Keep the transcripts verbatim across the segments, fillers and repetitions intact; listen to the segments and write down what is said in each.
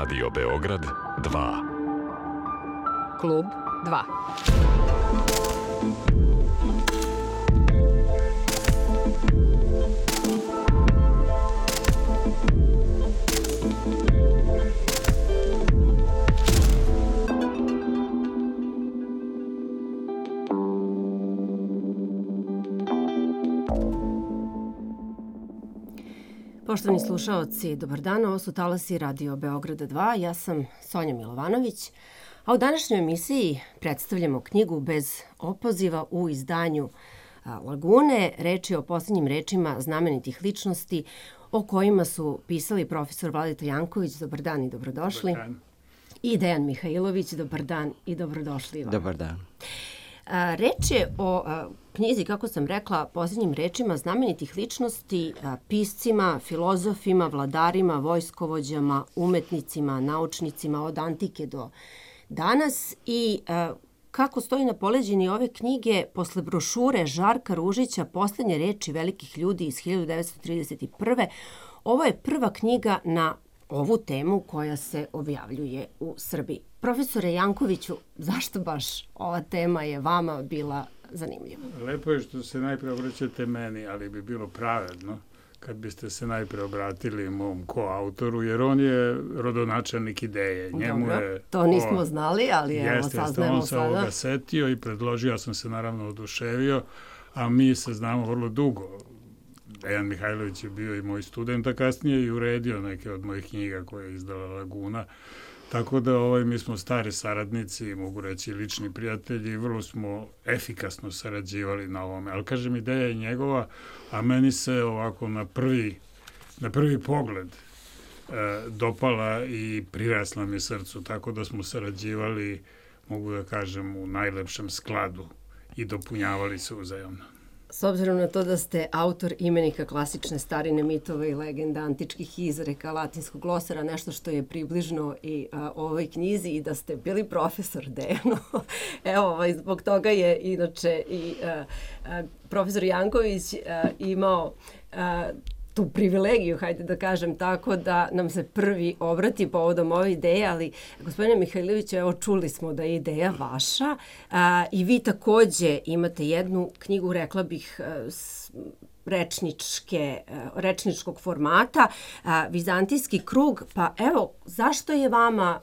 Radio Beograd dva. Klub dva. Poštovani slušaoci, dobar dan, ovo su talasi Radio Beograda dva, ja sam Sonja Milovanović, a u današnjoj emisiji predstavljamo knjigu Bez opoziva u izdanju Lagune. Reč je o posljednjim rečima znamenitih ličnosti o kojima su pisali profesor Vladeta Janković, dobar dan i dobrodošli, dobar dan. I Dejan Mihajlović, dobar dan i dobrodošli. Ivan. Dobar dan. A, reč je o a, knjizi, kako sam rekla, posljednjim rečima znamenitih ličnosti, a, piscima, filozofima, vladarima, vojskovođama, umetnicima, naučnicima od antike do danas. I a, kako stoji na poleđini ove knjige, posle brošure Žarka Ružića Posljednje reči velikih ljudi iz hiljadu devetsto trideset prve. Ovo je prva knjiga na ovu temu koja se objavljuje u Srbiji. Profesore Jankoviću, zašto baš ova tema je vama bila zanimljiva? Lepo je što se najpre obraćate meni, ali bi bilo pravedno kad biste se najpre obratili mom koautoru, jer on je rodonačelnik ideje. Njemu Dobro, je, to nismo o, znali, ali evo jeste, saznajemo on se sada. ovoga setio i predložio, ja sam se naravno oduševio, a mi se znamo vrlo dugo. Dejan Mihajlović je bio i moj student, a kasnije i uredio neke od mojih knjiga koje je izdala Laguna. Tako da ovaj, mi smo stari saradnici, mogu reći lični prijatelji i vrlo smo efikasno sarađivali na ovome. Ali kažem, ideja je njegova, a meni se ovako na prvi, na prvi pogled e, dopala i prirasla mi srcu. Tako da smo sarađivali, mogu da kažem, u najlepšem skladu i dopunjavali se uzajamno. S obzirom na to da ste autor imenika klasične starine, mitova i legenda, antičkih izreka, latinskog glosara, nešto što je približno i a, ovoj knjizi, i da ste bili profesor Dejanu. Evo, ovaj, zbog toga je inače i a, a, profesor Janković a, imao a, tu privilegiju, hajde da kažem tako, da nam se prvi obrati povodom ove ideje, ali gospodine Mihajloviću, evo čuli smo da je ideja vaša a, i vi takođe imate jednu knjigu, rekla bih, s, rečničke, rečničkog formata, a, Vizantijski krug, pa evo, zašto je vama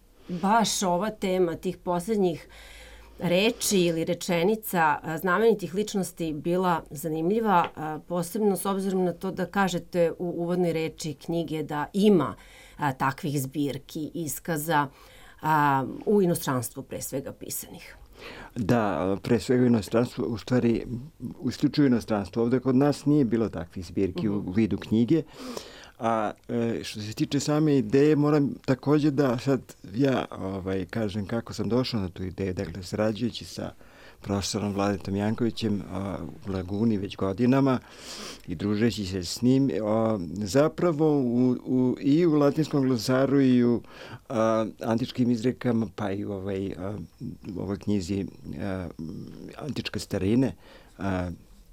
baš ova tema tih posljednjih reči ili rečenica znamenitih ličnosti bila zanimljiva, posebno s obzirom na to da kažete u uvodnoj reči knjige da ima a, takvih zbirki, iskaza a, u inostranstvu pre svega pisanih. Da, pre svega inostranstvo, u stvari, u isključivo inostranstvo. Ovdje kod nas nije bilo takvih zbirki uh-huh. u vidu knjige. A e, što se tiče same ideje, moram također da sad ja ovaj, kažem kako sam došao na tu ideju. Dakle, sarađujući sa profesorom Vladetom Jankovićem a, u Laguni već godinama i družeći se s njim, a, zapravo u, u, i u latinskom glosaru i u a, antičkim izrekama, pa i u ovaj, a, u ovoj knjizi a, Antičke starine, a,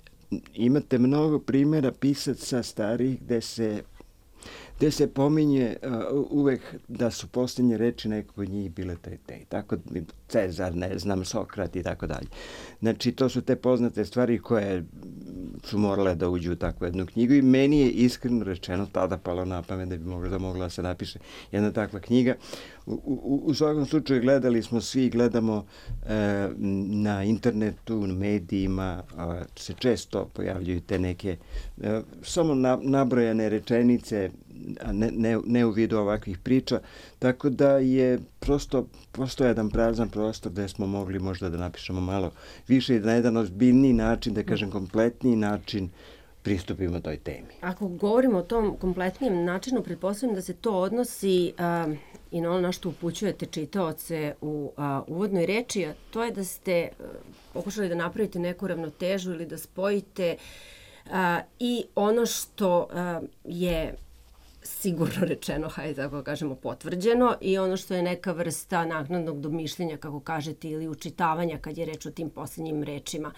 imate mnogo primjera pisaca starih gde se gde se pominje uh, uvek da su posljednje reči nekog od njih bile te te. Tako Cezar, ne znam, Sokrat i tako dalje. Znači, to su te poznate stvari koje su morale da uđu u takvu jednu knjigu i meni je iskreno rečeno tada palo na pamet da bi mogla, da mogla da se napiše jedna takva knjiga. U, u, u svakom slučaju gledali smo svi, gledamo e, na internetu, na medijima, a, se često pojavljuju te neke e, samo na, nabrojane rečenice, a ne, ne, ne u vidu ovakvih priča, tako da je prosto postoje jedan prazan prostor gde smo mogli možda da napišemo malo više i na jedan ozbiljniji način, da kažem kompletniji način pristupimo toj temi. Ako govorimo o tom kompletnijem načinu, pretpostavljam da se to odnosi uh, i na ono na što upućujete čitaoce u uh, uvodnoj reči, a to je da ste uh, pokušali da napravite neku ravnotežu ili da spojite uh, i ono što uh, je sigurno rečeno, hajde tako kažemo, potvrđeno, i ono što je neka vrsta naknadnog domišljenja, kako kažete, ili učitavanja kad je reč o tim posljednjim rečima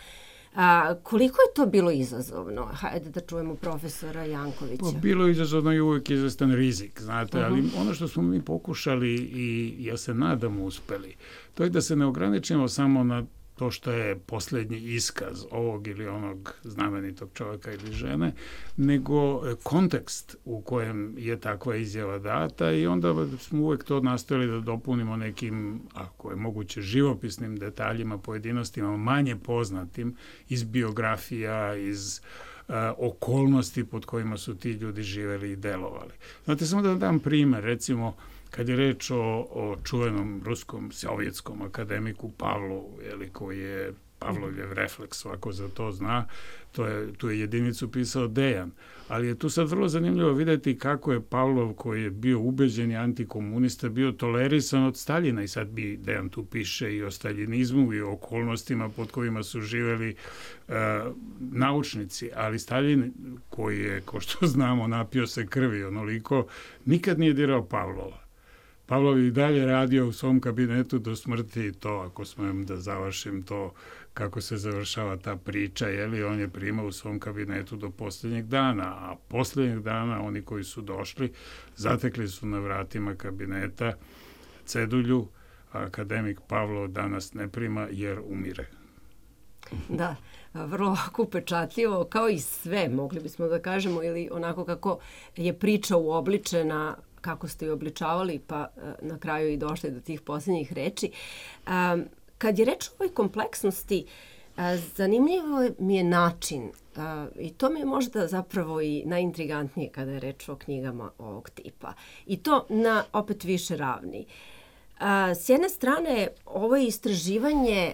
A, koliko je to bilo izazovno? Hajde da čujemo profesora Jankovića. Pa, bilo je izazovno i uvijek izvestan rizik, znate, uh-huh. ali ono što smo mi pokušali i ja se nadam uspeli, to je da se ne ograničimo samo na to što je posljednji iskaz ovog ili onog znamenitog čovjeka ili žene, nego kontekst u kojem je takva izjava data i onda smo uvijek to nastojali da dopunimo nekim, ako je moguće, živopisnim detaljima, pojedinostima, manje poznatim iz biografija, iz uh, okolnosti pod kojima su ti ljudi živjeli i delovali. Znate, samo da dam primjer, recimo, kad je reč o, o čuvenom ruskom sovjetskom akademiku Pavlu, jeli, koji je Pavlovljev refleks, ako za to zna, to je, tu je jedinicu pisao Dejan. Ali je tu sad vrlo zanimljivo vidjeti kako je Pavlov, koji je bio ubeđeni antikomunista, bio tolerisan od Staljina i sad bi Dejan tu piše i o staljinizmu i o okolnostima pod kojima su živjeli uh, naučnici. Ali Staljin, koji je, ko što znamo, napio se krvi onoliko, nikad nije dirao Pavlova. Pavlov je i dalje radio u svom kabinetu do smrti i to, ako smijem da završim to, kako se završava ta priča, jeli, on je primao u svom kabinetu do posljednjeg dana, a posljednjeg dana oni koji su došli zatekli su na vratima kabineta cedulju, a akademik Pavlov danas ne prima jer umire. Da, vrlo ovako upečatljivo, kao i sve, mogli bismo da kažemo, ili onako kako je priča uobličena, kako ste ju obličavali, pa na kraju i došli do tih posljednjih reči. Kad je reč o ovoj kompleksnosti, zanimljivo mi je način, i to mi je možda zapravo i najintrigantnije kada je reč o knjigama ovog tipa. I to na opet više ravni. S jedne strane, ovo je istraživanje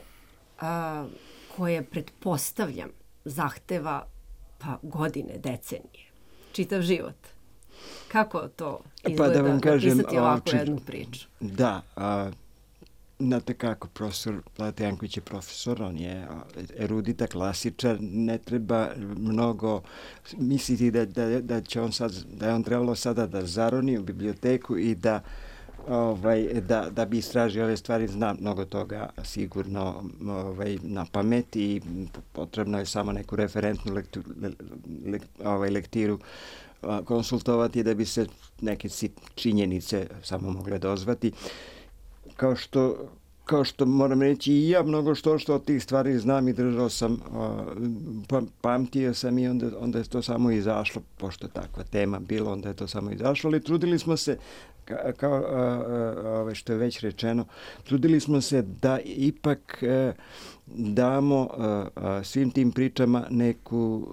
koje, pretpostavljam, zahteva pa godine, decenije, čitav život. Kako to izgleda, pa da vam kažem, napisati ovako oči, jednu priču? Da, a, znate kako, profesor Zlata Janković je profesor, on je erudita, klasičar, ne treba mnogo misliti da, da, da će on sad, da je on trebalo sada da zaroni u biblioteku i da Ovaj, da, da bi istražio ove stvari, zna mnogo toga sigurno ovaj, na pamet i potrebno je samo neku referentnu lektu, le, le, ovaj, lektiru konsultovati da bi se neke činjenice samo mogle dozvati. Kao što, kao što moram reći i ja mnogo što što od tih stvari znam i držao sam, pa, pamtio sam i onda, onda je to samo izašlo, pošto takva tema bilo, onda je to samo izašlo, ali trudili smo se, kao ove što je već rečeno, trudili smo se da ipak damo svim tim pričama neku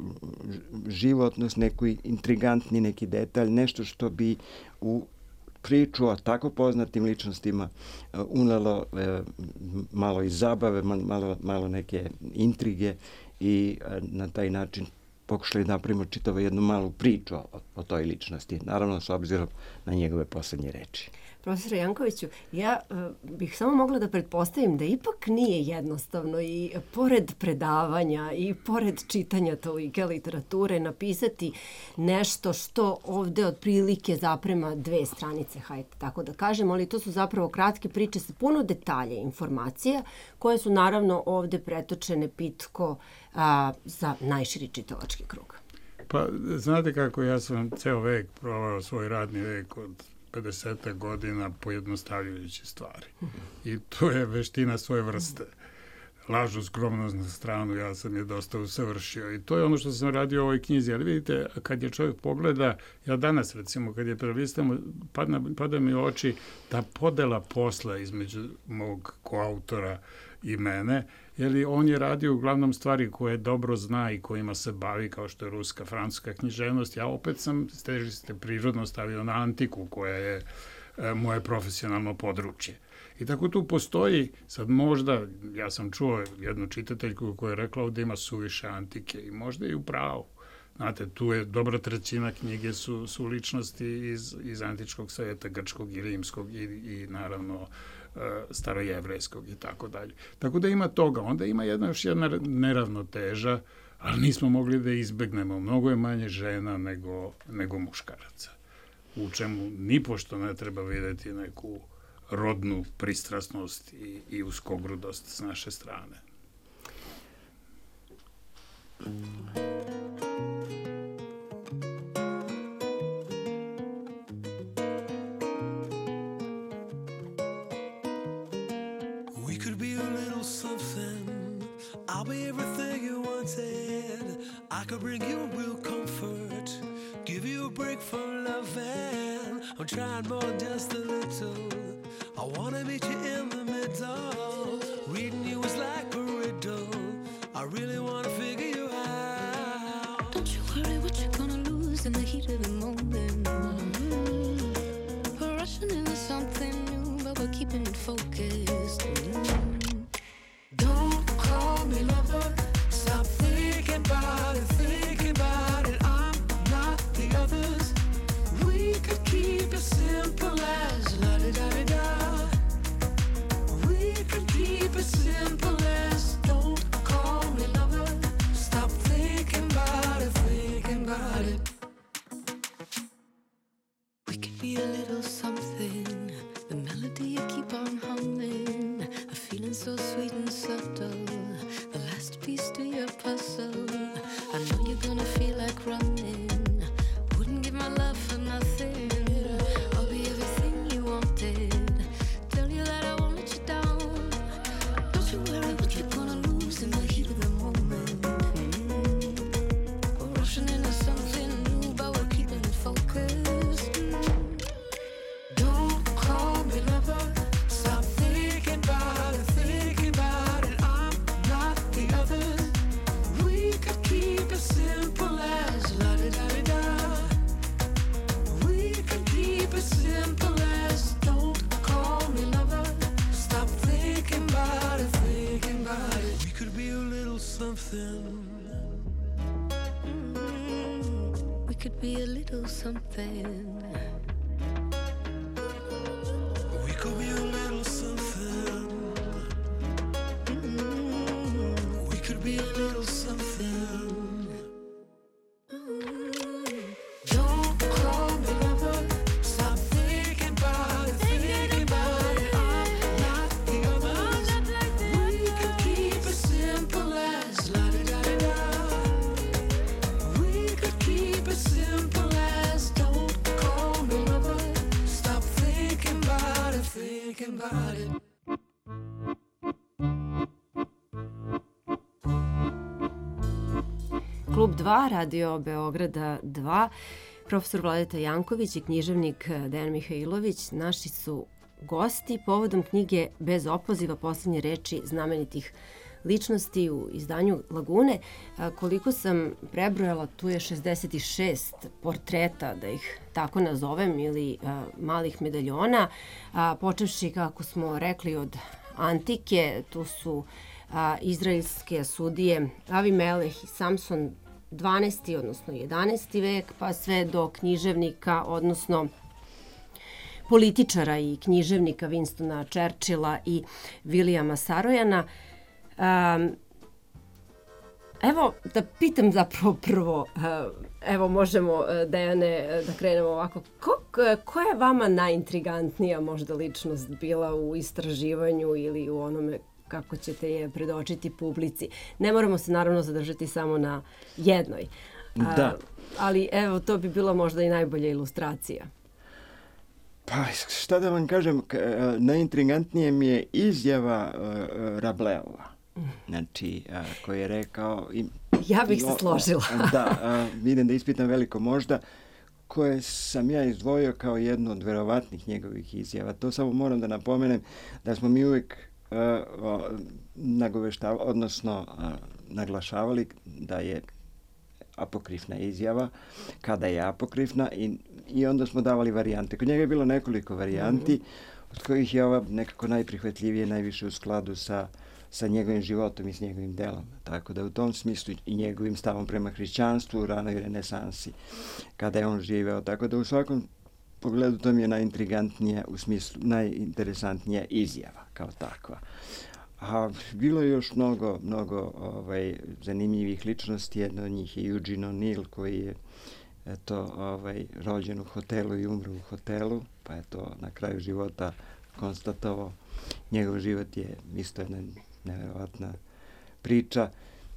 životnost, neku intrigantni neki detalj, nešto što bi u priču o tako poznatim ličnostima unelo malo i zabave, malo, malo neke intrige i na taj način pokušali da napravimo čitavo jednu malu priču o, o toj ličnosti, naravno s obzirom na njegove posljednje reči. Profesore Jankoviću, ja uh, bih samo mogla da pretpostavim da ipak nije jednostavno i pored predavanja i pored čitanja tolike literature napisati nešto što ovde otprilike zaprema dve stranice, hajde tako da kažem, ali to su zapravo kratke priče sa puno detalja i informacija koje su naravno ovde pretočene pitko a, za najširi čitalački krug. Pa, znate kako, ja sam ceo vek provao svoj radni vek od pedeset godina pojednostavljujući stvari. I to je veština svoje vrste. Lažu skromnost na stranu, ja sam je dosta usavršio. I to je ono što sam radio u ovoj knjizi. Ali vidite, kad je čovjek pogleda, ja danas recimo, kad je prelistamo, pada, pada mi u oči ta podela posla između mog koautora i mene, jer on je radio uglavnom stvari koje dobro zna i kojima se bavi, kao što je ruska, francuska književnost. Ja opet sam težiste prirodno stavio na antiku, koja je e, moje profesionalno područje. I tako tu postoji, sad možda, ja sam čuo jednu čitateljku koja je rekla ovdje ima suviše antike i možda i u pravu. Znate, tu je dobra trećina knjige su, su ličnosti iz, iz antičkog svijeta, grčkog i rimskog i, i naravno starojevrejskog i tako dalje. Tako da ima toga. Onda ima jedna još jedna neravnoteža, ali nismo mogli da izbegnemo. Mnogo je manje žena nego, nego muškaraca. U čemu nipošto ne treba vidjeti neku rodnu pristrasnost i, i uskogrudost s naše strane. We could be a little something. I'll be everything you wanted. I could bring you real comfort, give you a break from loving. I'm trying more than just a little. I wanna meet you in the middle. Reading you is like a riddle. I really wanna figure you out. Don't you worry what you're gonna lose in the heat of the moment. Mm-hmm. We're rushing into something new, but we're keeping it focused. Mm-hmm. Don't call me lover. Stop thinking about it, thinking about it. I'm not the others. We could keep it simple as la-di-da-di-da. We could keep it simple as don't call me lover. Stop thinking about it, thinking about it. We could be a little something. The melody you keep on humming. A feeling so sweet and subtle. The last piece to your puzzle. I know you're gonna feel like running. Wouldn't give my love for nothing. I'll be everything you wanted. Tell you that I won't let you down. Don't you worry what you're gonna lose in the heat of the moment. Mm-hmm. We're rushing into something new, but we're keeping it focused. Mm-hmm. Don't call me lover. Stop thinking about it, thinking about it. I'm not the others. We could keep it simple as la-di-da-di-da. We could keep it simple as don't call me lover. Stop thinking about it, thinking about it. We could be a little something. Mm-hmm. We could be a little something. We could be a little something. Mm-hmm. We could be a little something. Don't call me lover. Stop thinking about it, thinking about it. I'm not the others. We could keep it simple as la-di-da-di-da. We could keep it simple as don't call me lover. Stop thinking about it, thinking about it. Klub dva, Radio Beograda dva, profesor Vladeta Janković i književnik Dejan Mihajlović naši su gosti povodom knjige Bez opoziva, posljednje reči znamenitih ličnosti u izdanju Lagune. A, koliko sam prebrojala, tu je šezdeset šest portreta, da ih tako nazovem, ili a, malih medaljona, a, počevši, kako smo rekli, od antike. Tu su a, izraelske sudije Avimeleh i Samson, dvanaesti odnosno jedanaesti vek, pa sve do književnika, odnosno političara i književnika Winstona Churchilla i Vilijama Sarojana. Um, evo, da pitam zapravo prvo, uh, evo možemo, uh, Dejane, da krenemo ovako. Ko, ko je vama najintrigantnija možda ličnost bila u istraživanju ili u onome kako ćete je predočiti publici? Ne moramo se naravno zadržati samo na jednoj. Da. Uh, ali evo, to bi bila možda i najbolja ilustracija. Pa šta da vam kažem, najintrigantnije mi je izjava uh, Rableova. Znači, uh, koji je rekao... I, ja bih i, se složila. O, da, uh, idem da ispitam veliko možda, koje sam ja izdvojio kao jednu od verovatnih njegovih izjava. To samo moram da napomenem da smo mi uvijek uh, nagoveštavali, odnosno uh, naglašavali da je apokrifna izjava, kada je apokrifna, i, i onda smo davali varijante. Kod njega je bilo nekoliko varijanti, mm-hmm. od kojih je ova nekako najprihvatljivije, najviše u skladu sa, sa njegovim životom i s njegovim delom. Tako da u tom smislu i njegovim stavom prema hrišćanstvu u ranoj renesansi, kada je on živeo. Tako da u svakom pogledu to mi je najintrigantnija, u smislu najinteresantnija izjava kao takva. A bilo je još mnogo, mnogo ovaj, zanimljivih ličnosti. Jedna od njih je Eugene O'Neill, koji je eto, ovaj, rođen u hotelu i umro u hotelu, pa je to na kraju života konstatovao. Njegov život je isto jedna nevjerovatna priča.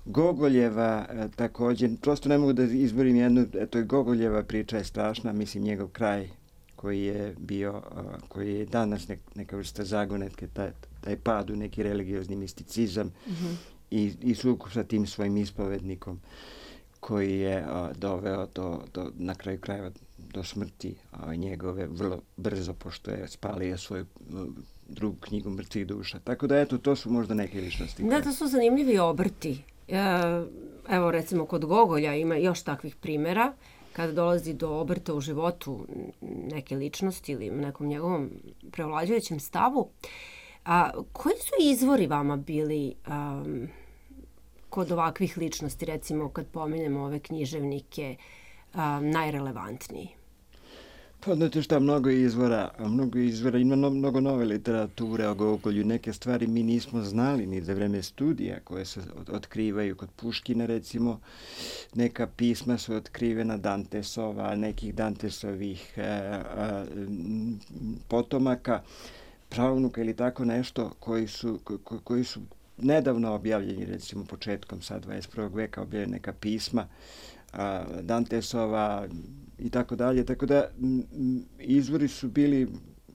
Gogoljeva e, također, prosto ne mogu da izborim jednu, eto Gogoljeva priča je strašna, mislim njegov kraj koji je bio, a, koji je danas nek, neka vrsta zagonetke, taj, taj pad u neki religiozni misticizam mm-hmm. i, i sukob sa tim svojim ispovednikom koji je a, doveo do, do, na kraju krajeva do smrti a, njegove vrlo brzo, pošto je spalio svoju a, drugu knjigu Mrtvih duša. Tako da, eto, to su možda neke ličnosti. Da, to su zanimljivi obrti. E, evo, recimo, kod Gogolja ima još takvih primjera. Kada dolazi do obrta u životu neke ličnosti ili nekom njegovom preovlađujućem stavu, a, koji su izvori vama bili um, kod ovakvih ličnosti, recimo kad pomenemo ove književnike, um, najrelevantniji? Pa znate šta, mnogo izvora, mnogo izvora, ima no, mnogo nove literature o Gogolju, neke stvari mi nismo znali ni za vreme studija koje se otkrivaju kod Puškina, recimo, neka pisma su otkrivena Dantesova, nekih Dantesovih e, a, potomaka, pravnuka ili tako nešto koji su, ko, koji su nedavno objavljeni, recimo početkom sad dvadeset prvog veka objavljena neka pisma, a, Dantesova i tako dalje, tako da m, izvori su bili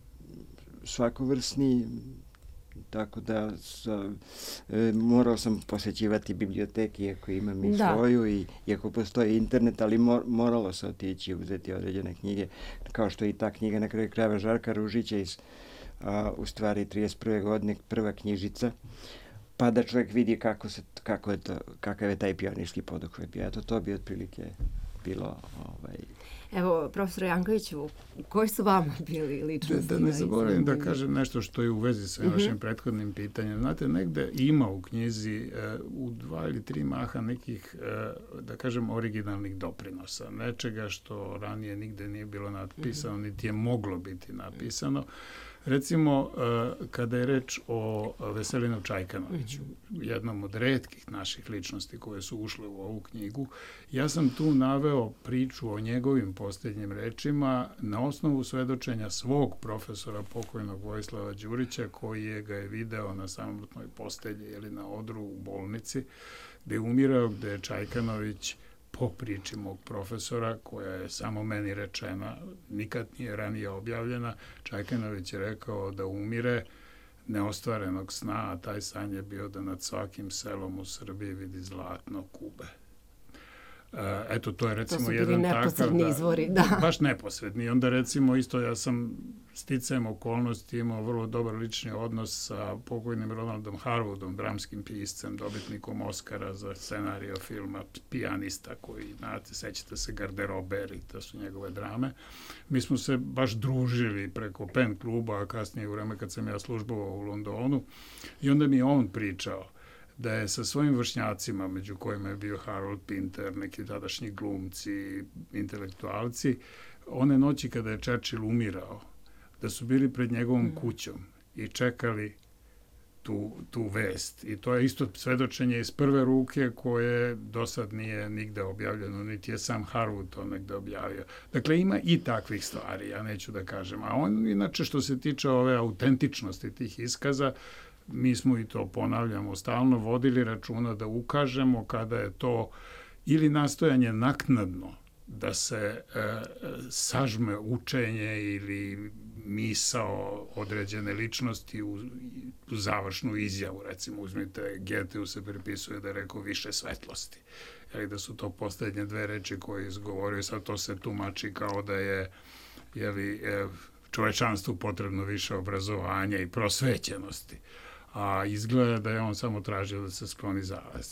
svakovrsni, tako da sa, e, morao sam posjećivati biblioteki, iako imam i da. svoju, i iako postoji internet, ali mor, moralo se otići i uzeti određene knjige, kao što i ta knjiga na kraju krajeva Žarka Ružića iz a, u stvari trideset prve godine, prva knjižica, pa da čovjek vidi kako se, kako je to, kakav je taj pionirski poduhvat bio. Eto, to bi otprilike bilo... Ovaj... Evo, profesor Jankoviću, koji su vama bili ličnosti? Da, da ne zaboravim da kažem nešto što je u vezi sa uh-huh. vašim prethodnim pitanjem. Znate, negde ima u knjizi uh, u dva ili tri maha nekih, uh, da kažem, originalnih doprinosa. Nečega što ranije nigde nije bilo napisano, uh-huh. niti je moglo biti napisano. Recimo, kada je reč o Veselinu Čajkanoviću, jednom od retkih naših ličnosti koje su ušle u ovu knjigu, ja sam tu naveo priču o njegovim posljednjim rečima na osnovu svedočenja svog profesora, pokojnog Vojislava Đurića, koji je ga je video na samotnoj postelji ili na odru u bolnici, gde je umirao, gde je Čajkanović po priči mog profesora, koja je samo meni rečena, nikad nije ranije objavljena, Čajkanović je rekao da umire neostvarenog sna, a taj san je bio da nad svakim selom u Srbiji vidi zlatno kube. Eto, to je recimo to jedan takav... To su bili neposredni izvori, da. Baš neposredni. Onda recimo isto ja sam sticajem okolnosti imao vrlo dobar lični odnos sa pokojnim Ronaldom Harwoodom, dramskim piscem, dobitnikom Oscara za scenario filma Pijanista, koji, znate, sećate se Garderober i to su njegove drame. Mi smo se baš družili preko pen kluba, a kasnije u vreme kad sam ja službovao u Londonu, i onda mi je on pričao da je sa svojim vršnjacima, među kojima je bio Harold Pinter, neki tadašnji glumci, intelektualci, one noći kada je Churchill umirao, da su bili pred njegovom mm. kućom i čekali tu, tu vest. I to je isto svedočenje iz prve ruke koje do sad nije nigde objavljeno, niti je sam Harwood to negde objavio. Dakle, ima i takvih stvari, ja neću da kažem. A on, inače, što se tiče ove autentičnosti tih iskaza, mi smo i to ponavljamo stalno vodili računa da ukažemo kada je to ili nastojanje naknadno da se e, sažme učenje ili misao određene ličnosti u, u završnu izjavu. Recimo, uzmite, Goetheu se pripisuje da je rekao više svetlosti. Jeli, da su to posljednje dve reči koje izgovorio, sad to se tumači kao da je, jeli, e, čovečanstvu potrebno više obrazovanja i prosvećenosti. A izgleda da je on samo tražio da se skloni zavez.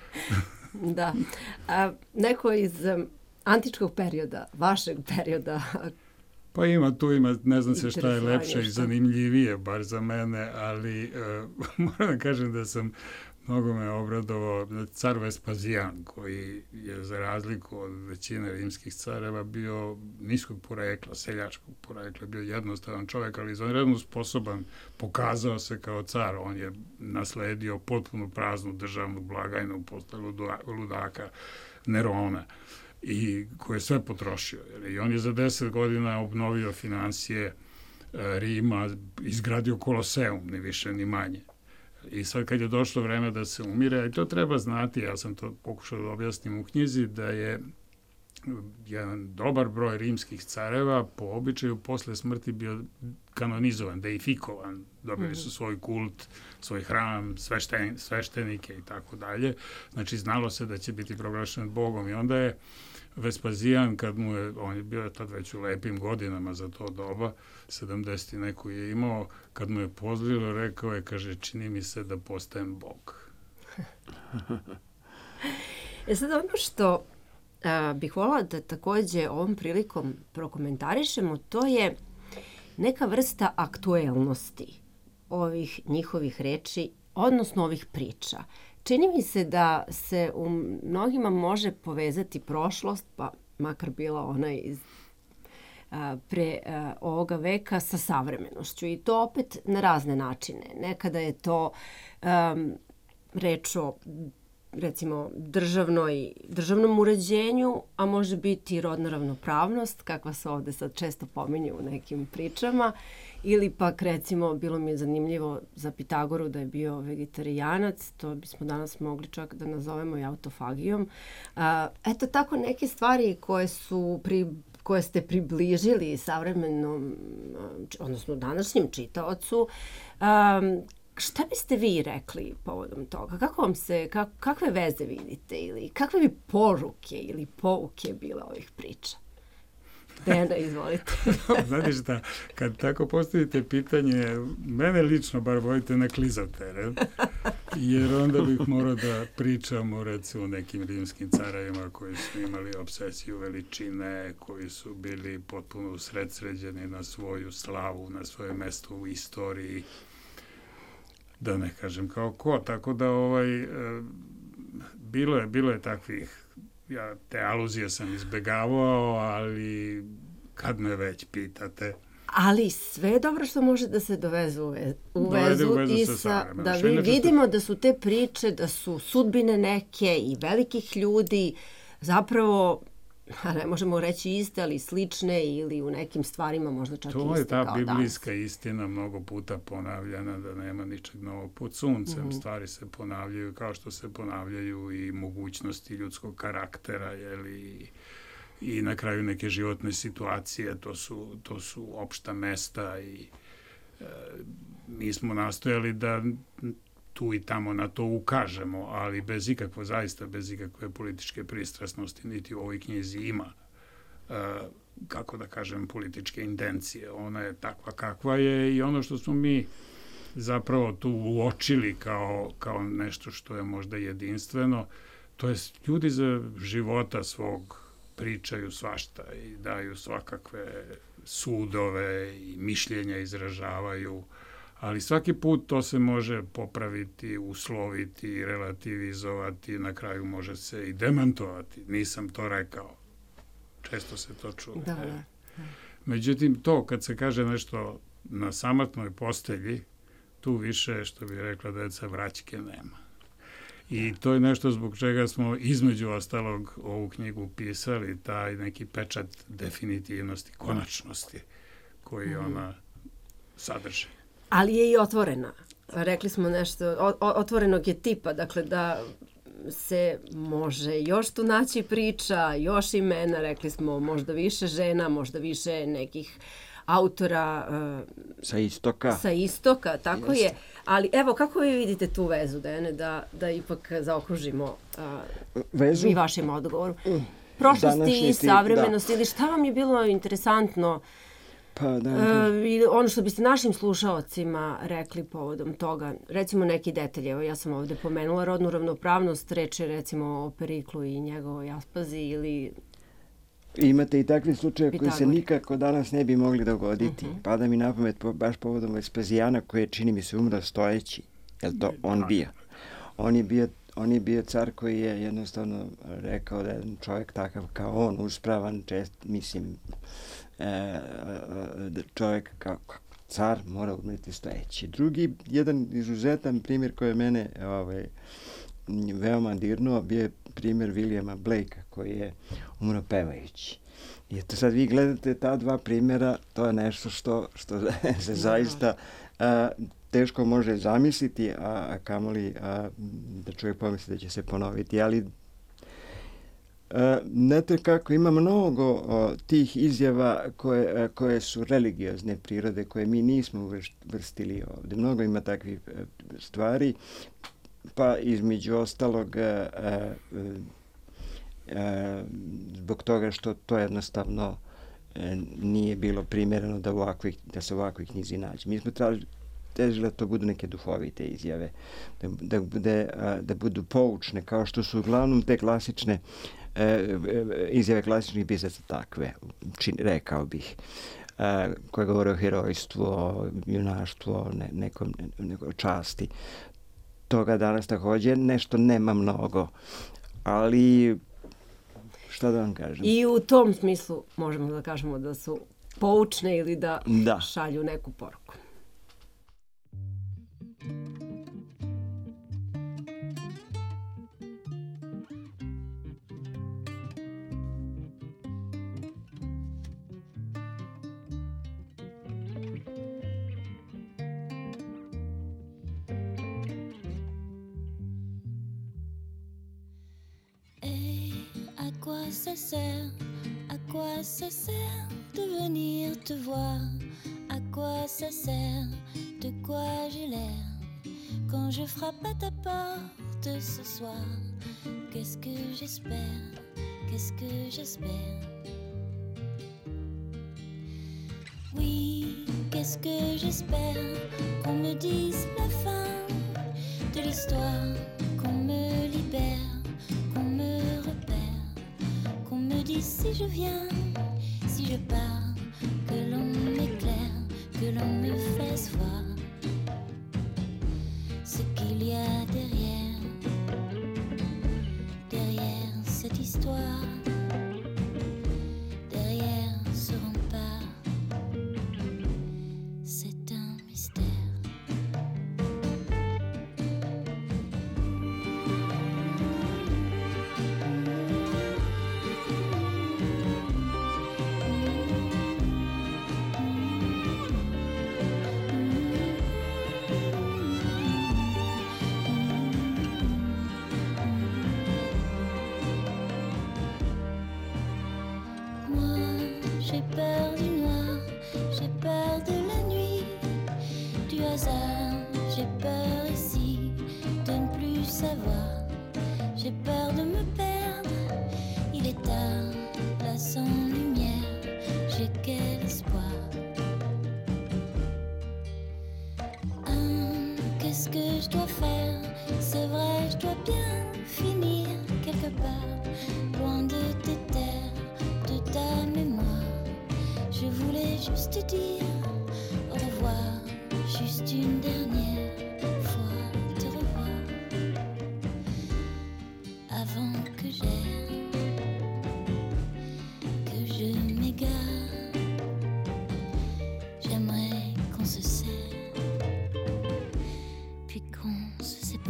Da. A, neko iz um, antičkog perioda, vašeg perioda... Pa ima, tu ima, ne znam se šta je lepše i zanimljivije, bar za mene, ali uh, moram da kažem da sam mnogo me obradovao car Vespazijan, koji je za razliku od većine rimskih careva bio niskog porekla, seljačkog porekla, bio jednostavan čovjek, ali izvanredno sposoban, pokazao se kao car. On je nasledio potpuno praznu državnu blagajnu posle ludaka Nerona, i koji je sve potrošio. I on je za deset godina obnovio financije Rima, izgradio Koloseum, ni više ni manje. I sad kad je došlo vreme da se umire, i to treba znati, ja sam to pokušao da objasnim u knjizi, da je jedan dobar broj rimskih careva po običaju posle smrti bio kanonizovan, deifikovan. Dobili su svoj kult, svoj hram, svešten, sveštenike i tako dalje. Znači, znalo se da će biti proglašen Bogom. I onda je Vespazijan, kad mu je, on je bio tad već u lepim godinama za to doba, sedamdeset i neku je imao, kad mu je pozlilo, rekao je, kaže, čini mi se da postajem Bog. E sad ono što a, bih volila da takođe ovom prilikom prokomentarišemo, to je neka vrsta aktuelnosti ovih njihovih reči, odnosno ovih priča. Čini mi se da se u mnogima može povezati prošlost, pa makar bila ona iz a, pre a, ovoga veka, sa savremenošću. I to opet na razne načine. Nekada je to um, reč o recimo državnoj, državnom uređenju, a može biti i rodna ravnopravnost, kakva se ovde sad često pominje u nekim pričama, ili pak recimo bilo mi je zanimljivo za Pitagoru da je bio vegetarijanac, to bismo danas mogli čak da nazovemo i autofagijom. A, eto tako neke stvari koje su pri, koje ste približili savremenom, odnosno današnjem čitaocu. Um, Šta biste vi rekli povodom toga? Kako vam se, kak, kakve veze vidite ili kakve bi poruke ili pouke bile ovih priča? Dejana, izvolite. Znate šta, kad tako postavite pitanje, mene lično bar vodite na klizav teren, jer onda bih morao da pričamo recimo o nekim rimskim carevima koji su imali obsesiju veličine, koji su bili potpuno usredsređeni na svoju slavu, na svoje mesto u istoriji, da ne kažem kao ko, tako da ovaj, e, bilo je, bilo je takvih, ja te aluzije sam izbegavao, ali kad me već pitate. Ali sve je dobro što može da se dovezu u vezu, u vezu, u vezu i sa, sa, da što vi inače vidimo što... da su te priče, da su sudbine neke i velikih ljudi zapravo, a ne možemo reći iste, ali slične ili u nekim stvarima možda čak to iste je ta kao biblijska danas. Istina mnogo puta ponavljana, da nema ničeg novog pod suncem. Mm-hmm. Stvari se ponavljaju kao što se ponavljaju i mogućnosti ljudskog karaktera, jeli, i na kraju neke životne situacije, to su, to su opšta mesta i e, mi smo nastojali da tu i tamo na to ukažemo, ali bez ikakvo, zaista bez ikakve političke pristrasnosti, niti u ovoj knjizi ima, e, kako da kažem, političke intencije. Ona je takva kakva je i ono što smo mi zapravo tu uočili kao, kao nešto što je možda jedinstveno, to je ljudi za života svog pričaju svašta i daju svakakve sudove i mišljenja izražavaju, ali svaki put to se može popraviti, usloviti, relativizovati, na kraju može se i demantovati. Nisam to rekao. Često se to čuje. Da, da. Međutim, to kad se kaže nešto na samrtnoj postelji, tu više, što bi rekla deca, vraćke nema. I to je nešto zbog čega smo između ostalog ovu knjigu pisali, taj neki pečat definitivnosti, konačnosti koji ona sadrži. Ali je i otvorena. Rekli smo nešto, o, otvorenog je tipa, dakle da se može još tu naći priča, još imena, rekli smo možda više žena, možda više nekih autora uh, sa istoka. Sa istoka, tako Jeste. je. Ali evo, kako vi vidite tu vezu, Dejane, da, da ipak zaokružimo uh, vezu i vašem odgovoru? Prošlosti i savremenosti, da. Ili šta vam je bilo interesantno? Pa, da, uh, ili ono što biste našim slušaocima rekli povodom toga, recimo neki detalj, evo ja sam ovde pomenula rodnu ravnopravnost, reč je recimo o Periklu i njegovoj Aspazi ili... Imate i takvi slučaje koji se Pitagor. nikako danas ne bi mogli dogoditi. Uh-huh. Pada mi na pamet po, baš povodom Vespazijana koji je, čini mi se, umro stojeći. Je li to on bio? On je bio, on je bio car koji je jednostavno rekao da je čovjek takav kao on, uspravan, čest, mislim, e, čovjek kao car mora umreti stojeći. Drugi, jedan izuzetan primjer koji je mene ovaj, veoma dirnuo, bio je primjer Williama Blakea koji je umro pevajući. I to sad vi gledate ta dva primjera, to je nešto što, što se zaista uh, teško može zamisliti, a, a kamoli a, da čovjek pomisli da će se ponoviti. Ali a, znate kako, ima mnogo o, tih izjava koje, a, koje su religiozne prirode, koje mi nismo uvrstili ovdje. Mnogo ima takvih a, stvari, pa između ostalog a, a, a, zbog toga što to jednostavno nije bilo primjereno da, ovakvi, da se ovakvi knjizi nađe. Mi smo tražili, težili da to budu neke duhovite izjave, da, da, bude, da budu poučne, kao što su uglavnom te klasične e, izjave klasičnih pisaca takve, čin, rekao bih, e, koje govore o herojstvu, o junaštvu, o ne, nekom, nekom časti. Toga danas također nešto nema mnogo, ali šta da vam kažem? I u tom smislu možemo da kažemo da su poučne ili da, da. šalju neku poruku. À quoi ça sert, à quoi ça sert de venir te voir? À quoi ça sert, de quoi j'ai l'air quand je frappe à ta porte ce soir? Qu'est-ce que j'espère, qu'est-ce que j'espère? Oui, qu'est-ce que j'espère? Qu'on me dise la fin de l'histoire, qu'on me libère, qu'on me repère, qu'on me dise si je viens, si je pars, que l'on m'éclaire, que l'on me fasse voir ce qu'il y a derrière, derrière cette histoire, derrière ce rempart, c'est un mystère. J'ai peur du noir, j'ai peur de la nuit, du hasard, j'ai peur ici de ne plus savoir, j'ai peur de me perdre, il est tard, là sans lumière, j'ai quel espoir. Hum, qu'est-ce que je dois faire? C'est vrai, je dois bien finir quelque part, loin de tes terres, de ta mémoire. Je voulais juste dire au revoir, juste une dernière fois te revoir, avant que j'aille, que je m'égare. J'aimerais qu'on se serre, puis qu'on se sépare.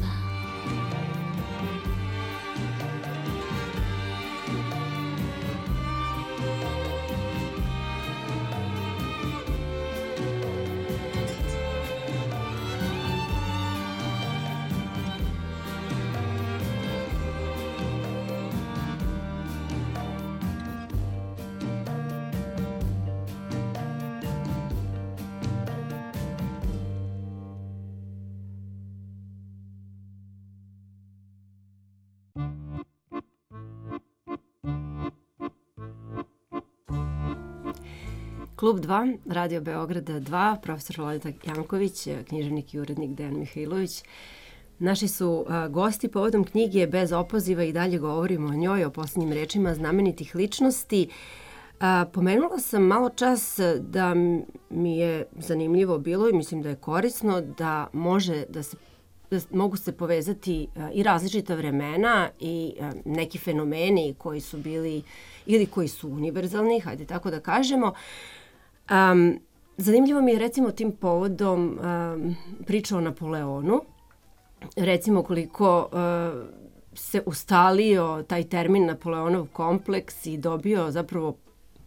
Klub dva, Radio Beograda dva, profesor Vladeta Janković, književnik i urednik Dejan Mihajlović. Naši su a, gosti povodom knjige Bez opoziva i dalje govorimo o njoj, o posljednjim rečima znamenitih ličnosti. A, pomenula sam malo čas da mi je zanimljivo bilo i mislim da je korisno da može da se da mogu se povezati a, i različita vremena i a, neki fenomeni koji su bili ili koji su univerzalni, hajde tako da kažemo. Um, zanimljivo mi je recimo tim povodom um, priča o Napoleonu. Recimo koliko uh, se ustalio taj termin Napoleonov kompleks i dobio zapravo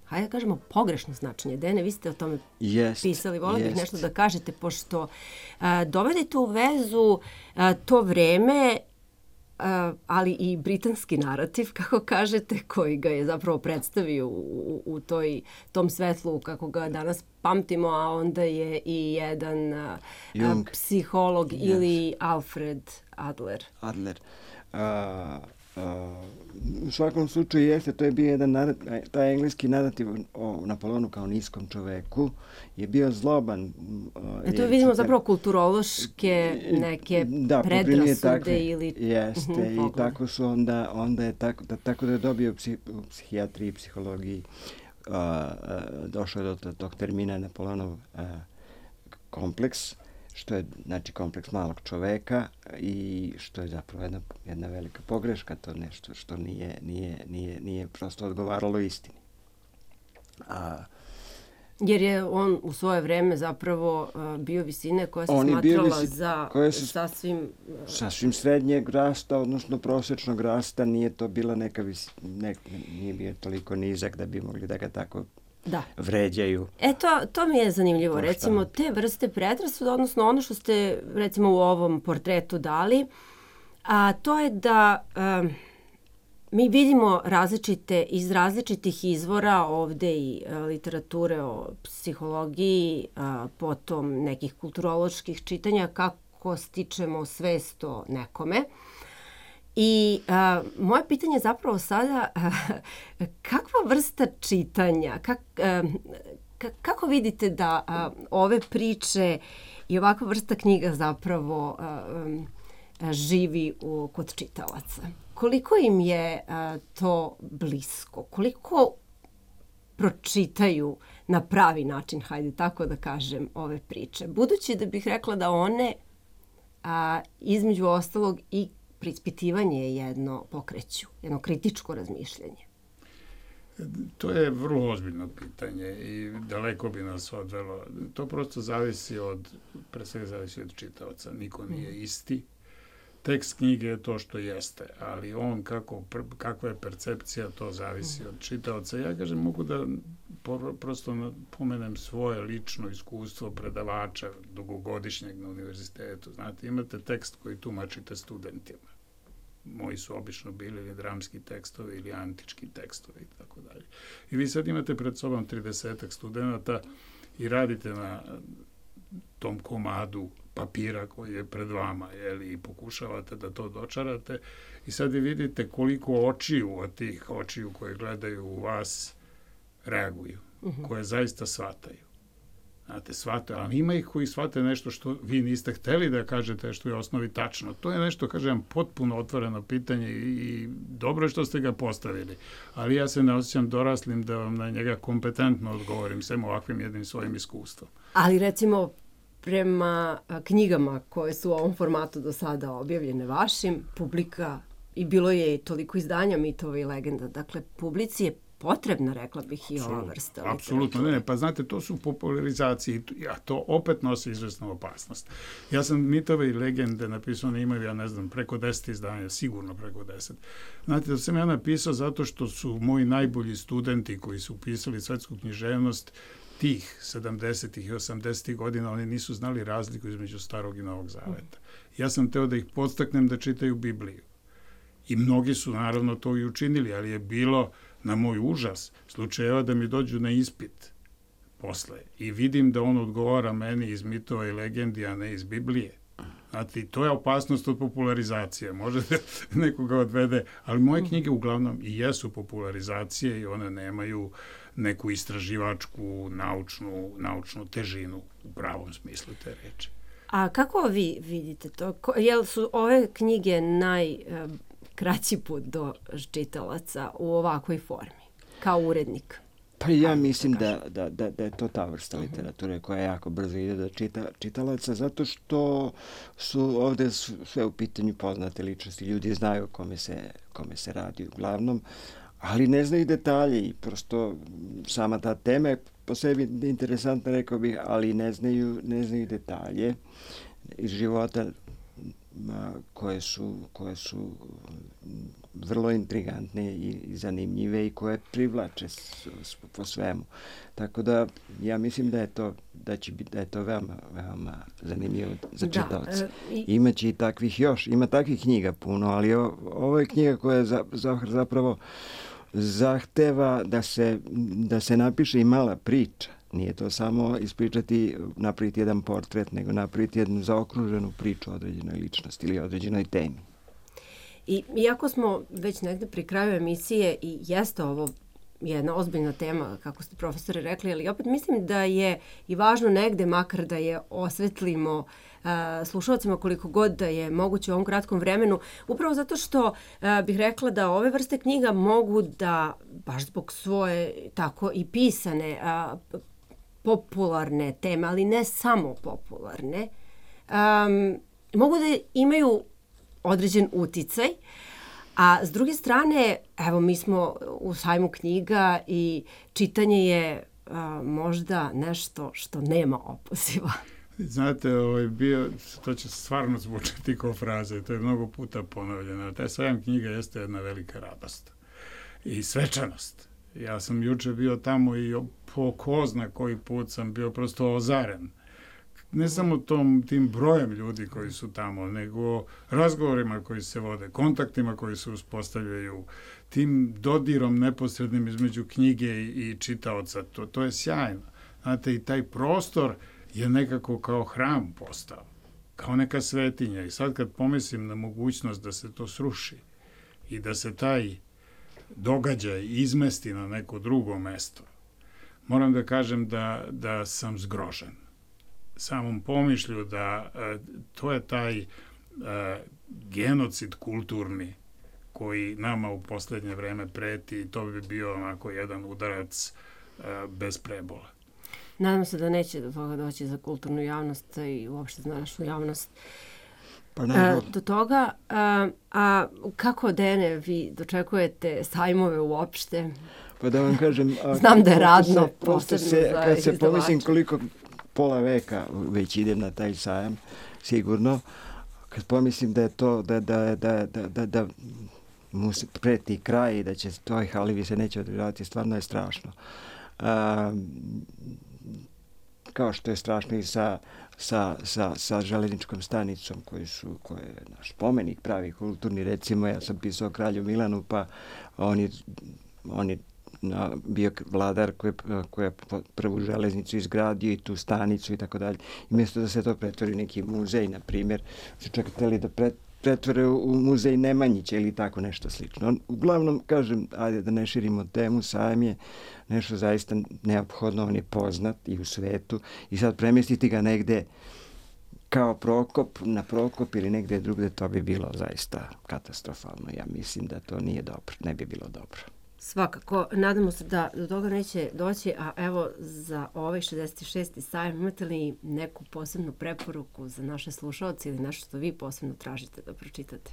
hajde da kažemo, pogrešno značenje. Dene, vi ste o tome Jest, pisali, volila bih jest. nešto da kažete, pošto a, dovedete u vezu a, to vreme, a, ali i britanski narativ, kako kažete, koji ga je zapravo predstavio u, u, u toj, tom svetlu kako ga danas pamtimo, a onda je i jedan a, a, Jung. psiholog Yes. ili Alfred Adler. Adler. A, a, u svakom slučaju jeste, to je bio jedan narativ, taj engleski narativ o Napoleonu kao niskom čoveku je bio zloban. a, E to jer vidimo su te- zapravo kulturološke neke da, poprimlje predrasude takve, ili jeste, Mhm, i poglede. tako su onda, onda je tako da, tako da je dobio psi, u psihijatriji, psihologiji, a, a, došao je do to- tog termina Napoleonov a, kompleks, što je znači kompleks malog čoveka i što je zapravo jedna, jedna velika pogreška, to nešto što nije, nije, nije, nije prosto odgovaralo istini. A, Jer je on u svoje vreme zapravo uh, bio visine koja se On je bio smatrala visi- za koje su- sasvim... uh, sasvim srednjeg rasta, odnosno prosječnog rasta, nije to bila neka vis, ne, nije bio toliko nizak da bi mogli da ga tako Da. vređaju. E to, to mi je zanimljivo. To šta? Recimo, te vrste predrasuda, odnosno ono što ste recimo u ovom portretu dali, a to je da um, mi vidimo različite, iz različitih izvora ovde i a, literature o psihologiji, a, potom nekih kulturoloških čitanja, kako stičemo svest o nekome. I a, moje pitanje je zapravo sada, a, kakva vrsta čitanja, kak, a, ka- kako vidite da a, ove priče i ovakva vrsta knjiga zapravo a, um, a, živi u, kod čitalaca? Koliko im je a, to blisko? Koliko pročitaju na pravi način, hajde tako da kažem, ove priče? Budući da bih rekla da one a, između ostalog i preispitivanje jedno pokreću, jedno kritičko razmišljanje. To je vrlo ozbiljno pitanje i daleko bi nas odvelo. To prosto zavisi od, pre svega zavisi od čitaoca. Niko nije isti. Tekst knjige je to što jeste, ali on kako, kakva je percepcija, to zavisi od čitaoca. Ja kažem, mogu da por, prosto pomenem svoje lično iskustvo predavača dugogodišnjeg na univerzitetu. Znate, imate tekst koji tumačite studentima. Moji su obično bili ili dramski tekstovi ili antički tekstovi i tako dalje. I vi sad imate pred sobom tridesetak studenta i radite na tom komadu papira koji je pred vama, jeli, i pokušavate da to dočarate i sad vi vidite koliko očiju od tih očiju koje gledaju u vas reaguju, koje zaista shvataju. Znate, shvataju, ali ima ih koji shvate nešto što vi niste hteli da kažete, što je u osnovi tačno. To je nešto, kažem, potpuno otvoreno pitanje i, i dobro je što ste ga postavili, ali ja se ne osjećam doraslim da vam na njega kompetentno odgovorim, sem ovakvim jednim svojim iskustvom. Ali recimo prema a, knjigama koje su u ovom formatu do sada objavljene vašim, publika, i bilo je i toliko izdanja mitova i legenda, dakle publici je potrebna, rekla bih, i ova vrsta. Apsolutno, ne, ne, pa znate, to su popularizacije, a to opet nosi izvesnu opasnost. Ja sam mitove i legende napisao na imaju, ja ne znam, preko deset izdanja, sigurno preko deset. Znate, da sam ja napisao zato što su moji najbolji studenti koji su upisali svetsku književnost tih sedamdesetih i osamdesetih godina, oni nisu znali razliku između Starog i Novog Zaveta. Ja sam teo da ih podstaknem da čitaju Bibliju. I mnogi su naravno to i učinili, ali je bilo na moj užas slučajeva da mi dođu na ispit posle i vidim da on odgovara meni iz mitova i legendi, a ne iz Biblije. Znate, to je opasnost od popularizacije. Možete nekoga odvede, ali moje knjige uglavnom i jesu popularizacije i one nemaju neku istraživačku, naučnu, naučnu težinu u pravom smislu te reči. A kako vi vidite to? Ko, jel su ove knjige najkraći put do čitalaca u ovakvoj formi, kao urednik? Pa ja mislim da, da, da, da je to ta vrsta literature koja jako brzo ide do čita, čitalaca, zato što su ovde sve u pitanju poznate ličnosti. Ljudi znaju o kome se, kome se radi uglavnom, ali ne znaju detalje i prosto sama ta tema je po sebi interesantna, rekao bih, ali ne znaju, ne znaju detalje iz života koje su, koje su vrlo intrigantne i zanimljive i koje privlače s, s, po svemu. Tako da ja mislim da je to da će biti da je to veoma veoma zanimljivo za čitaoce. Da, i... Imaće i takvih još, ima takvih knjiga puno, ali o, ovo je knjiga koja za, za, zapravo zahteva da se da se napiše i mala priča. Nije to samo ispričati, napraviti jedan portret, nego napraviti jednu zaokruženu priču o određenoj ličnosti ili određenoj temi. I iako smo već negde pri kraju emisije i jeste ovo jedna ozbiljna tema, kako ste profesori rekli, ali opet mislim da je i važno negde makar da je osvetlimo uh, slušalcima koliko god da je moguće u ovom kratkom vremenu, upravo zato što uh, bih rekla da ove vrste knjiga mogu da, baš zbog svoje tako i pisane, uh, popularne teme, ali ne samo popularne, um, mogu da imaju određen uticaj. A s druge strane, evo mi smo u sajmu knjiga i čitanje je a, možda nešto što nema opoziva. Znate, ovaj bio, to će stvarno zvučati kao fraza, to je mnogo puta ponovljeno. Taj sajam knjiga jeste jedna velika radost i svečanost. Ja sam juče bio tamo i po ko zna koji put sam bio prosto ozaren. Ne samo tom, tim brojem ljudi koji su tamo, nego razgovorima koji se vode, kontaktima koji se uspostavljaju, tim dodirom neposrednim između knjige i, i čitaoca. To, to je sjajno. Znate, i taj prostor je nekako kao hram postao, kao neka svetinja. I sad kad pomislim na mogućnost da se to sruši i da se taj događaj izmesti na neko drugo mesto, moram da kažem da, da sam zgrožen. Samom pomišlju da e, to je taj e, genocid kulturni koji nama u poslednje vreme preti i to bi bio onako jedan udarac e, bez prebola. Nadam se da neće do toga doći za kulturnu javnost i uopšte za našu javnost. Pa a, do toga, a, a kako, Dene, vi dočekujete sajmove uopšte? Pa da vam kažem... A, Znam da je radno, se, posebno se, za kad se pomislim koliko pola veka već idem na taj sajam, sigurno, kad pomislim da je to, da, da, da, da, da, da mu se preti kraj i da će toj hali se neće održavati, stvarno je strašno. A, kao što je strašno i sa, sa, sa, sa železničkom stanicom koji su, koje je naš spomenik pravi kulturni, recimo ja sam pisao kralju Milanu, pa on je, on je na, bio vladar koji, koji je prvu železnicu izgradio i tu stanicu i tako dalje. I mjesto da se to pretvori u neki muzej, na primjer, su čak htjeli da pre, pretvore u muzej Nemanjića ili tako nešto slično. On, uglavnom, kažem, ajde da ne širimo temu, sajam je nešto zaista neophodno, on je poznat i u svetu i sad premjestiti ga negde kao Prokop, na Prokop ili negde drugde, to bi bilo zaista katastrofalno. Ja mislim da to nije dobro, ne bi bilo dobro. Svakako, nadamo se da do toga neće doći, a evo za ovaj šezdeset šesti sajam imate li neku posebnu preporuku za naše slušalce ili nešto što vi posebno tražite da pročitate?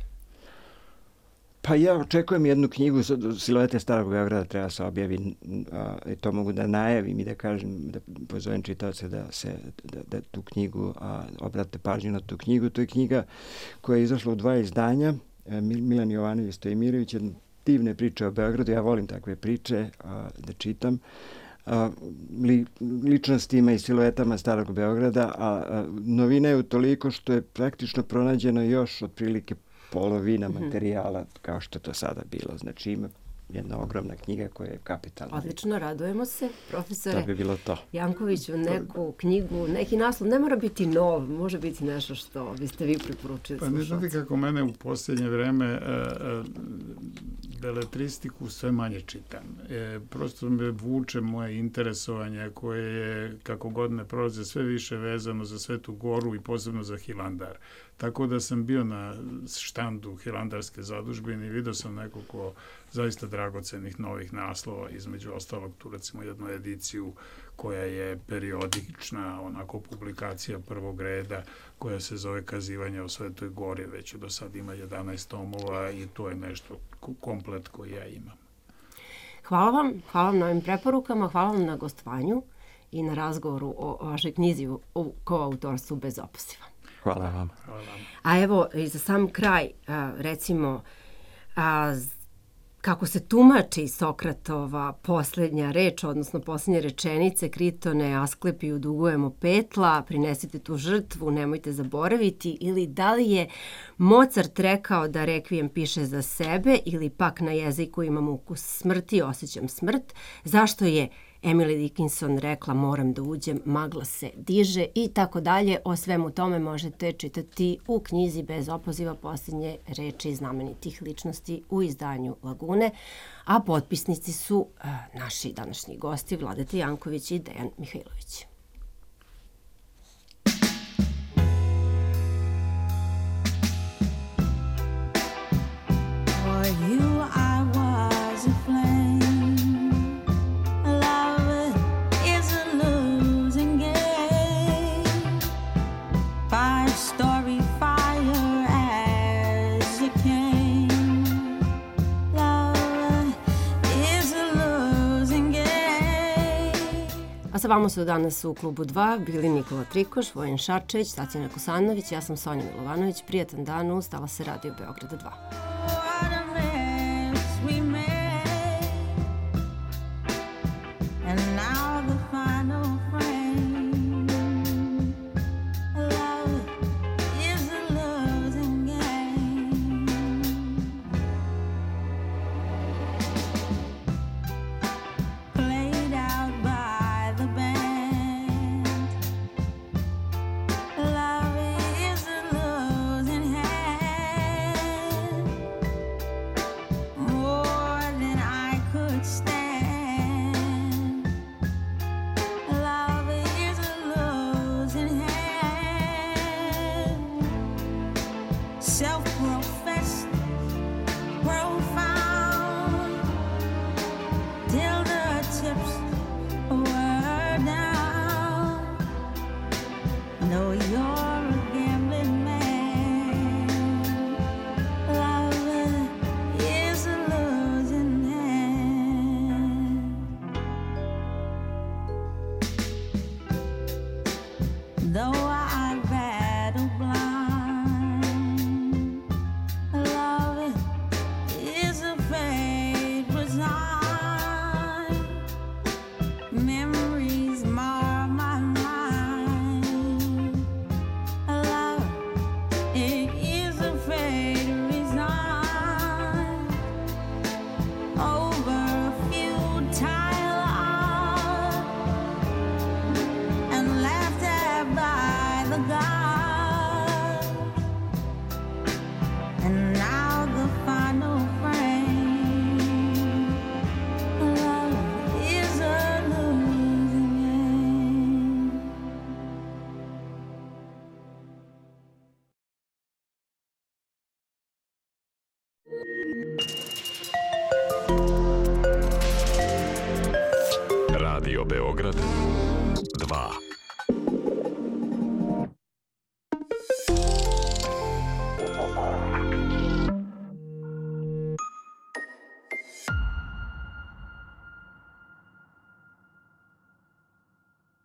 Pa ja očekujem jednu knjigu, Siluete starog Beograda treba se objavi, a, i to mogu da najavim i da kažem, da pozovem čitaoce da se da, da tu knjigu, a, obrate pažnju na tu knjigu. To je knjiga koja je izašla u dva izdanja, Milan Jovanović Stojimirović, jedna divne priče o Beogradu, ja volim takve priče a, da čitam, a, li, ličnostima i siluetama starog Beograda, a, a novina je u toliko što je praktično pronađeno još otprilike polovina materijala kao što to sada bilo. Znači ima jedna ogromna knjiga koja je kapitalna. Odlično, radujemo se, profesore. To bi bilo to. Jankoviću, neku knjigu, neki naslov, ne mora biti nov, može biti nešto što biste vi preporučili slušalci. Pa ne znate kako mene u posljednje vreme uh, beletristiku sve manje čitam. E, prosto me vuče moje interesovanje koje je, kako godine prolaze, sve više vezano za Svetu Goru i posebno za Hilandar. Tako da sam bio na štandu Hilandarske zadužbine i vidio sam nekoliko zaista dragocenih novih naslova, između ostalog tu recimo jednu ediciju koja je periodična, onako publikacija prvog reda, koja se zove Kazivanje o Svetoj Gori, već do sad ima jedanaest tomova i to je nešto komplet koji ja imam. Hvala vam, hvala vam na ovim preporukama, hvala vam na gostovanju i na razgovoru o vašoj knjizi u koautorstvu Bez opoziva. Hvala vam. Hvala vam. A evo, i za sam kraj, a, recimo, a, kako se tumači Sokratova posljednja reč, odnosno posljednje rečenice, Kritone, Asklepiju, dugujemo petla, prinesite tu žrtvu, nemojte zaboraviti, ili da li je Mozart rekao da rekvijem piše za sebe, ili pak na jeziku imam ukus smrti, osjećam smrt, zašto je Emily Dickinson rekla moram da uđem, magla se diže i tako dalje. O svemu tome možete čitati u knjizi Bez opoziva posljednje reči znamenitih ličnosti u izdanju Lagune, a potpisnici su uh, naši današnji gosti Vladeta Janković i Dejan Mihajlović. For you I was a flame. Five-story fire as you came. Love is a losing game. A sa vama su danas u klubu dva bili Nikola Trikoš, Vojin Šarčević, Tatjana Kosanović, ja sam Sonja Milovanović. Prijatan dan uz talase Radio Beograda dva. What a mess we made. And now the final frame. Self-professed, profound, till the tips were down. No, you're a gambling man. Love is a losing hand. Though I battle blind, Radio Beograd dva.